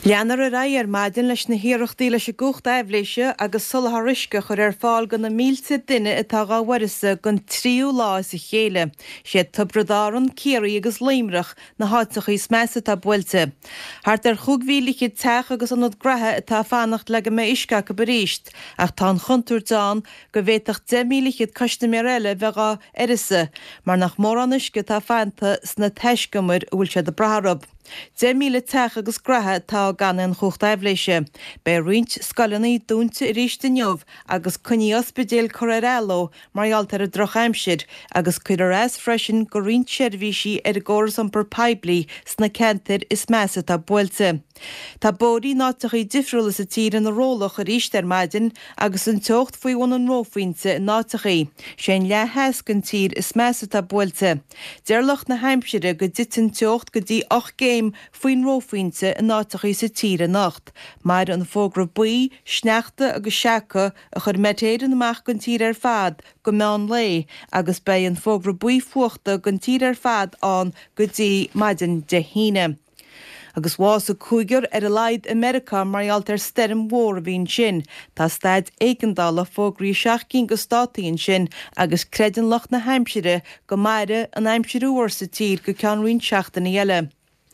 Leanar a rair maidin leis na hiíochttaí leis gocht eibléise agus sulthrisce chur fáil gan na mílte duine atá gáhairisa gon tríú lá sa chéile. Siad tubradáran céirí agus léimreach na háiteach measa tá builte. Thart chughhíliche teach agus an grathe atá fannacht le me isca go beríist, ach tá chuntúr dáin go bhéach 10 mílichiad customéile bheitá irisa, mar nach mór an isce tá fanta sna teiscamir bhfuil se de brathrob. 10 míle teach agus grathe tá gan an chocht eibléise. Bei roint scalaní dúnta ríiste neomh agus cuní ospidéal chorélo maraltar a drochaimsir agus cuidir as freisin go roint sérvísí ggóras an per peblií sna centir is measa tá builte. Tá bóí nátachaí difriúla sa tír an rólach a ríiste maidin agus an teocht faoihhain an rófuointe nátachaí. Sé le heascan tír is measa tá builte. Deirlach na heimsire go ditan teocht go dtí 8 géim faoin rófuointe a nátachaí sa tír a nacht, mar an fógra buí, sneachta agus seacha a chur metéad an amach gon tír fad go meán lé agus bei an fógra buí fuachta gon tír fad an go dtí maidin de híine. Agus was a cúigur a leid America maraltar sterm mhór a bhín sin, tá staid éigendal a fógraí 16 go státaíonn sin agus credan lech na heimsire go maire an heimsirúir sa tír go ceanrún seachtainna eile.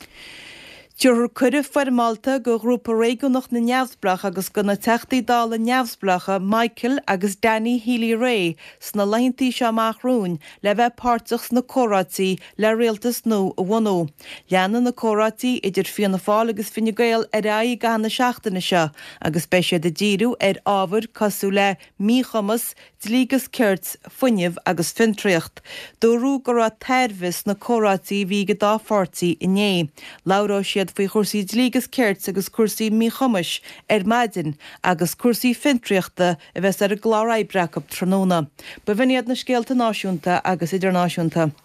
Dúr chuidir formáilta go grúpa réigeannach na neamhsblach agus go na teachtaí dála neamhsblacha Michael agus Danny Healy Ray sna leintí se amachrún le bheith páirteach na córátaí le réaltas nó a bhhanó. Leanan na córátaí idir fianna fáil agus finne gail ar raí gana seachtainna se agus bei sé de díú ar ábhar cosú le míchamas dlígus ceart funineh agus fintriacht. Dúrú go ra teirvis na córátaí bhí go dá fortaí inné. Laura siad faoi chursaí dlígus ceart agus cuasaí míchamas ar maidin agus cuasaí fintriachta a bheits ar a gláráibreach op tróna. Ba bhíad na scéalta náisiúnta agus idirnáisiúnta.